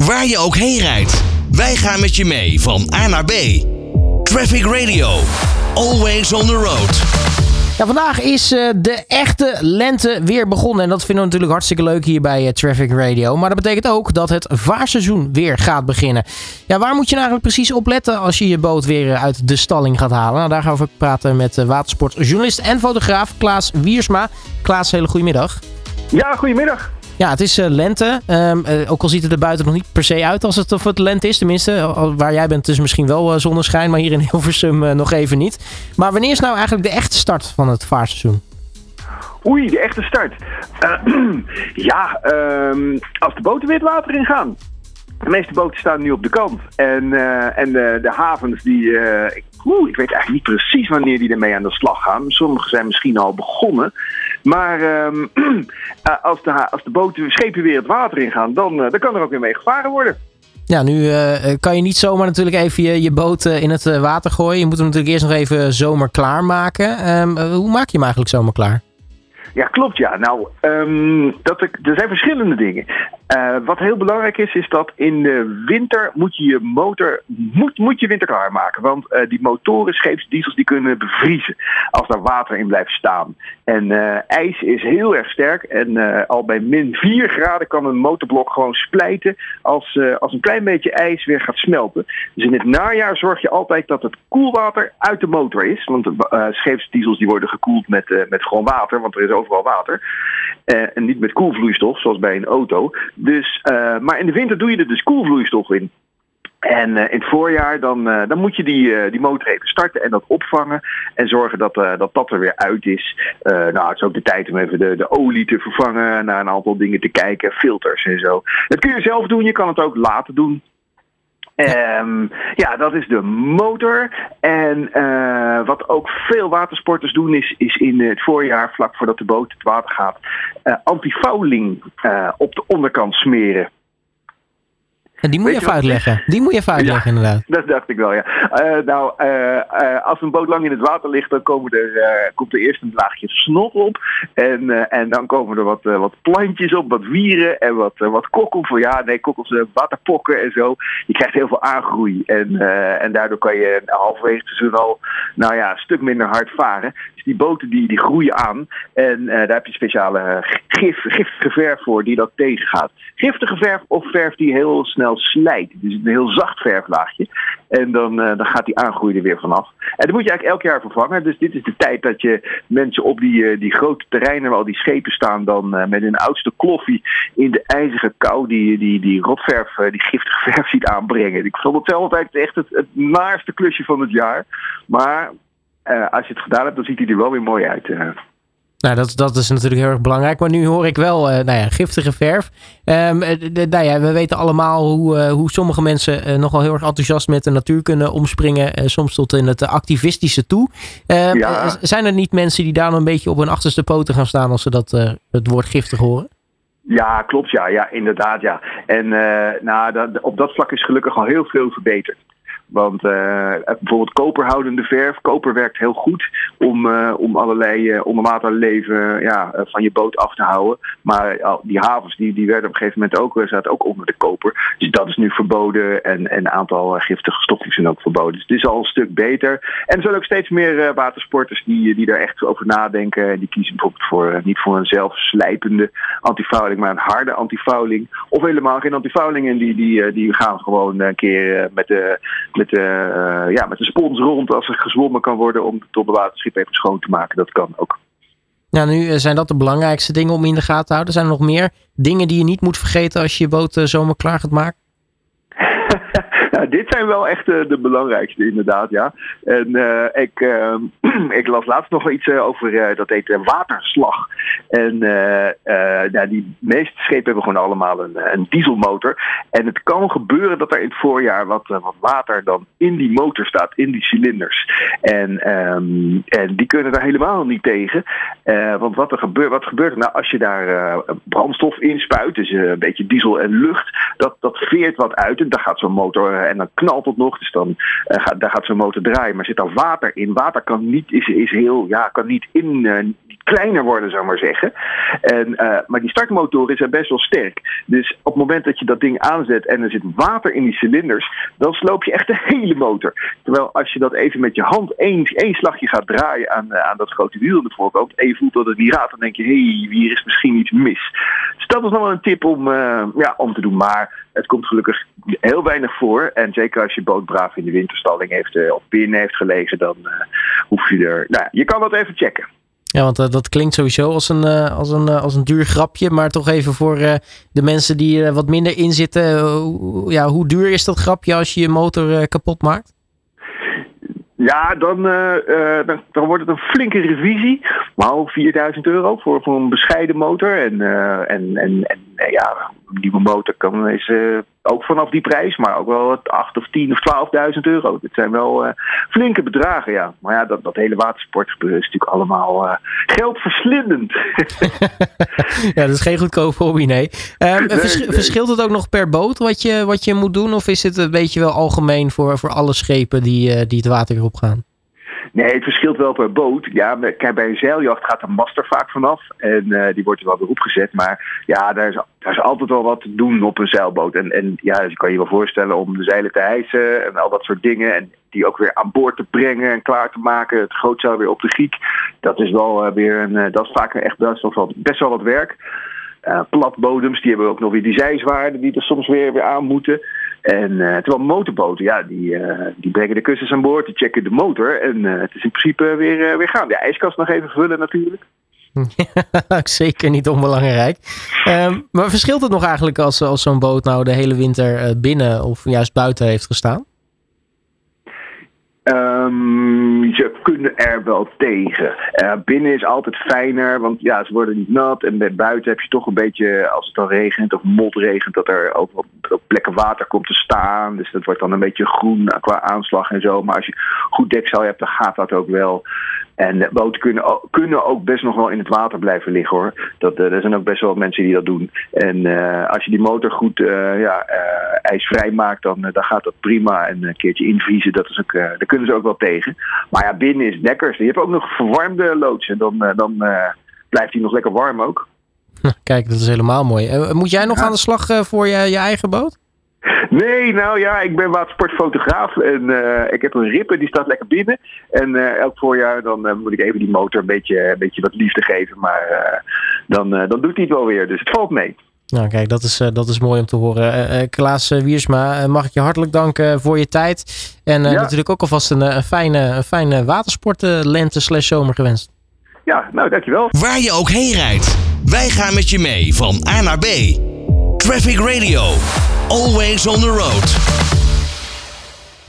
waar je ook heen rijdt. Wij gaan met je mee van A naar B. Traffic Radio. Always on the road. Ja, vandaag is de echte lente weer begonnen. En dat vinden we natuurlijk hartstikke leuk hier bij Traffic Radio. Maar dat betekent ook dat het vaarseizoen weer gaat beginnen. Ja, waar moet je nou eigenlijk precies op letten als je je boot weer uit de stalling gaat halen? Nou, daar gaan we praten met watersportjournalist en fotograaf Klaas Wiersma. Klaas, hele goedemiddag. Ja, goedemiddag. Ja, het is lente. Ook al ziet het er buiten nog niet per se uit of het lente is. Tenminste, waar jij bent is misschien wel zonneschijn, maar hier in Hilversum nog even niet. Maar wanneer is nou eigenlijk de echte start van het vaarseizoen? Oei, de echte start. Als de boten weer het water in gaan. De meeste boten staan nu op de kant. En de havens ik weet eigenlijk niet precies wanneer die ermee aan de slag gaan. Sommige zijn misschien al begonnen. Maar als de schepen weer het water ingaan, dan kan er ook weer mee gevaren worden. Ja, nu kan je niet zomaar natuurlijk even je boot in het water gooien. Je moet hem natuurlijk eerst nog even zomerklaar maken. Hoe maak je hem eigenlijk zomerklaar? Ja, klopt ja. Nou, er zijn verschillende dingen. Wat heel belangrijk is dat in de winter moet je je motor winterklaar maken. Want die motoren, scheepsdiesels, die kunnen bevriezen als daar water in blijft staan. En ijs is heel erg sterk. En al bij min 4 graden kan een motorblok gewoon splijten als een klein beetje ijs weer gaat smelten. Dus in het najaar zorg je altijd dat het koelwater uit de motor is. Want scheepsdiesels die worden gekoeld met gewoon water, want er is overal water. En niet met koelvloeistof, zoals bij een auto. Dus, maar in de winter doe je er dus koelvloeistof in. En in het voorjaar dan moet je die motor even starten en dat opvangen. En zorgen dat er weer uit is. Het is ook de tijd om even de olie te vervangen. Naar een aantal dingen te kijken. Filters en zo. Dat kun je zelf doen. Je kan het ook laten doen. Dat is de motor. En wat ook veel watersporters doen is in het voorjaar, vlak voordat de boot het water gaat, antifouling op de onderkant smeren. En die moet je even uitleggen. Inderdaad. Dat dacht ik wel, ja. Als een boot lang in het water ligt, dan komt er eerst een laagje snot op. En dan komen er wat plantjes op, wat wieren en wat kokkels. Kokkels, waterpokken en zo. Je krijgt heel veel aangroei. En daardoor kan je halverwege het seizoen al een stuk minder hard varen. Dus die boten die groeien aan. En daar heb je speciale giftige verf voor die dat tegengaat. Giftige verf of verf die heel snel slijt. Dus een heel zacht verflaagje. En dan gaat die aangroei er weer vanaf. En dat moet je eigenlijk elk jaar vervangen. Dus dit is de tijd dat je mensen op die grote terreinen waar al die schepen staan, dan met hun oudste kloffie in de ijzige kou die rotverf, die giftige verf ziet aanbrengen. Ik vond het zelf altijd echt het naarste klusje van het jaar. Maar als je het gedaan hebt, dan ziet hij er wel weer mooi uit. Nou, dat is natuurlijk heel erg belangrijk. Maar nu hoor ik wel giftige verf. We weten allemaal hoe sommige mensen nogal heel erg enthousiast met de natuur kunnen omspringen. Soms tot in het activistische toe. Zijn er niet mensen die daar nog een beetje op hun achterste poten gaan staan als ze het woord giftig horen? Ja, klopt. Ja, inderdaad. Ja. En op dat vlak is gelukkig al heel veel verbeterd. Want bijvoorbeeld koperhoudende verf. Koper werkt heel goed om allerlei onderwaterleven van je boot af te houden. Maar die havens die werden op een gegeven moment zaten ook onder de koper. Dus dat is nu verboden en een aantal giftige stoffen zijn ook verboden. Dus het is al een stuk beter. En er zijn ook steeds meer watersporters die daar echt over nadenken. En die kiezen bijvoorbeeld niet voor een zelfslijpende antifouling, maar een harde antifouling. Of helemaal geen antifouling. En die gaan gewoon een keer met de spons rond als er gezwommen kan worden om het onderwaterschip even schoon te maken. Dat kan ook. Nou, nu zijn dat de belangrijkste dingen om in de gaten te houden. Zijn er nog meer dingen die je niet moet vergeten als je je boot zomaar klaar gaat maken? Dit zijn wel echt de belangrijkste, inderdaad, ja. En ik las laatst nog iets over, dat heet waterslag. En die meeste schepen hebben gewoon allemaal een dieselmotor. En het kan gebeuren dat er in het voorjaar wat water dan in die motor staat, in die cilinders. En die kunnen daar helemaal niet tegen. Want wat gebeurt er nou als je daar brandstof in spuit, dus een beetje diesel en lucht, dat veert wat uit en daar gaat zo'n motor en dan knalt het nog, dus dan gaat zo'n motor draaien. Maar zit daar water in? Water kan niet kleiner worden, zou ik maar zeggen. Maar die startmotoren zijn best wel sterk. Dus op het moment dat je dat ding aanzet en er zit water in die cilinders, dan sloop je echt de hele motor. Terwijl als je dat even met je hand één slagje gaat draaien aan dat grote wiel aan de voorkant en je voelt dat het niet gaat, dan denk je, hier is misschien iets mis. Dus dat is nog wel een tip om te doen. Maar het komt gelukkig heel weinig voor. En zeker als je boot braaf in de winterstalling heeft of binnen heeft gelegen, dan hoef je er... Nou, je kan dat even checken. Ja, want dat klinkt sowieso als een duur grapje. Maar toch even voor de mensen die er wat minder in zitten. Hoe duur is dat grapje als je je motor kapot maakt? Ja, dan wordt het een flinke revisie. Maar €4.000 voor een bescheiden motor. En een nieuwe motor is ook vanaf die prijs. Maar ook wel €8.000 of €10.000 of €12.000. Dat zijn wel flinke bedragen, ja. Maar ja, dat hele watersportgebeuren is natuurlijk allemaal geldverslindend. Ja, dat is geen goedkope hobby, nee. Verschilt het ook nog per boot wat je moet doen? Of is het een beetje wel algemeen voor alle schepen die het water weer opgaan? Nee, het verschilt wel per boot. Ja, kijk, bij een zeiljacht gaat de mast er vaak vanaf. En die wordt er wel weer opgezet. Maar ja, daar is altijd wel wat te doen op een zeilboot. En ja, dus je kan je wel voorstellen om de zeilen te hijsen en al dat soort dingen. En die ook weer aan boord te brengen en klaar te maken. Het grootzeil weer op de giek. Dat is wel weer dat is vaak echt best wel wat werk. Platbodems, die hebben ook nog weer die zijzwaarden die er soms weer aan moeten. En terwijl motorboten, ja, die brengen de kussens aan boord, die checken de motor. En het is in principe weer gaan. De ijskast nog even vullen natuurlijk. Zeker niet onbelangrijk. Maar verschilt het nog eigenlijk als zo'n boot nou de hele winter binnen of juist buiten heeft gestaan? Ze kunnen er wel tegen. Binnen is altijd fijner, want ja, ze worden niet nat. En buiten heb je toch een beetje, als het dan regent of motregent, dat er ook op plekken water komt te staan. Dus dat wordt dan een beetje groen qua aanslag en zo. Maar als je goed dekzeil hebt, dan gaat dat ook wel. En boten kunnen ook best nog wel in het water blijven liggen, hoor. Er zijn ook best wel mensen die dat doen. En als je die motor goed ijsvrij maakt, dan gaat dat prima. En een keertje invriezen, daar kunnen ze ook wel tegen. Maar ja, binnen is het lekkerste. Je hebt ook nog verwarmde loods. En dan blijft hij nog lekker warm ook. Kijk, dat is helemaal mooi. Moet jij nog aan de slag voor je eigen boot? Nee, nou ja, ik ben watersportfotograaf en ik heb een Ripper, die staat lekker binnen. En elk voorjaar dan moet ik even die motor een beetje wat liefde geven, maar dan doet hij het wel weer, dus het valt mee. Nou kijk, dat is mooi om te horen. Klaas Wiersma, mag ik je hartelijk danken voor je tijd. En natuurlijk ook alvast een fijne watersportlente/zomer gewenst. Ja, nou dankjewel. Waar je ook heen rijdt, wij gaan met je mee van A naar B. Traffic Radio. Always on the road.